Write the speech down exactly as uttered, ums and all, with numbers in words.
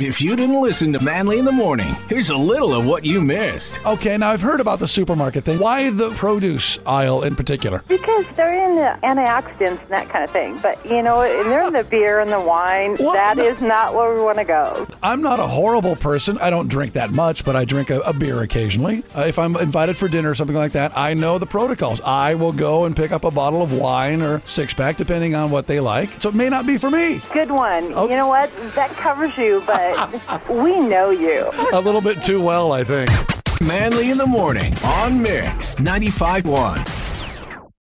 If you didn't listen to Manly in the Morning, here's a little of what you missed. Okay, now I've heard about the supermarket thing. Why the produce aisle in particular? Because they're in the antioxidants and that kind of thing. But, you know, they're in the beer and the wine. What? That is not where we want to go. I'm not a horrible person. I don't drink that much, but I drink a, a beer occasionally. Uh, if I'm invited for dinner or something like that, I know the protocols. I will go and pick up a bottle of wine or six-pack, depending on what they like. So it may not be for me. Good one. Oh. You know what? That covers you, but we know you. A little bit too well, I think. Manly in the Morning on Mix ninety-five point one.